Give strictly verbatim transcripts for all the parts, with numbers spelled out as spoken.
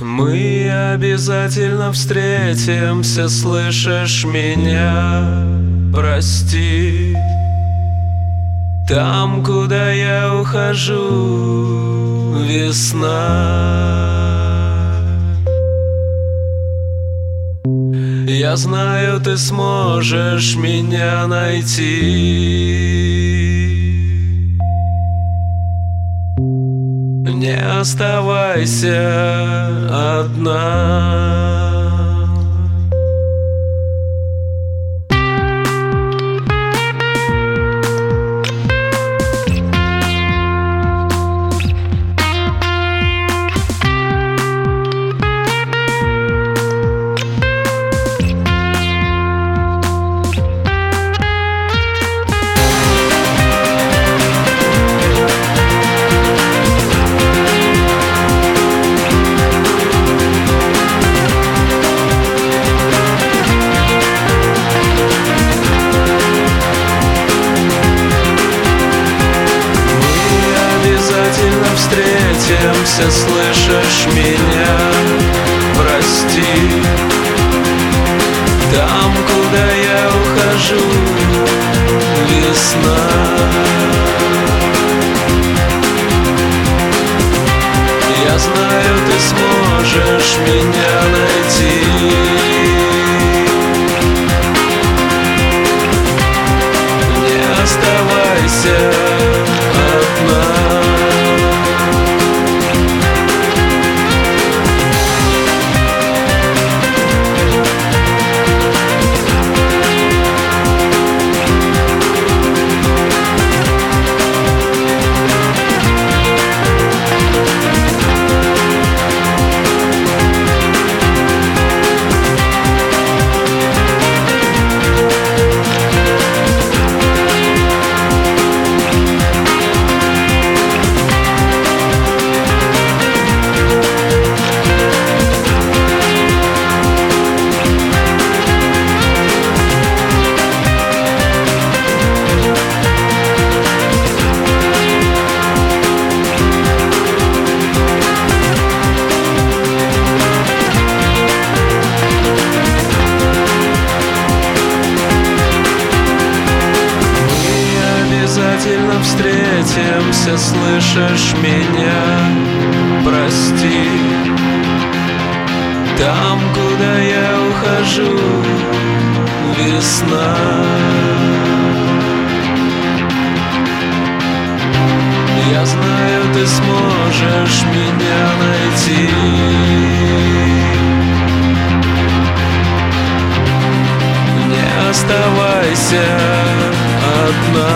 Мы обязательно встретимся, слышишь меня? Прости. Там, куда я ухожу, весна. Я знаю, ты сможешь меня найти. Не оставайся одна. Встретимся, слышишь меня? Прости. Там, куда я ухожу, весна. Я знаю, ты сможешь меня найти. Не оставайся одна. Обязательно встретимся, слышишь меня? Прости. Там, куда я ухожу, весна. Я знаю, ты сможешь меня найти. Не оставайся одна.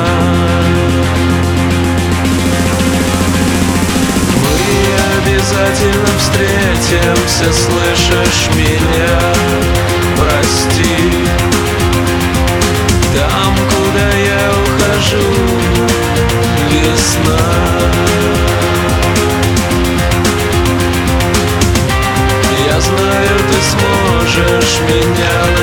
Мы обязательно встретимся, слышишь меня? Прости. Там, куда я ухожу, весна. Я знаю, ты сможешь меня найти.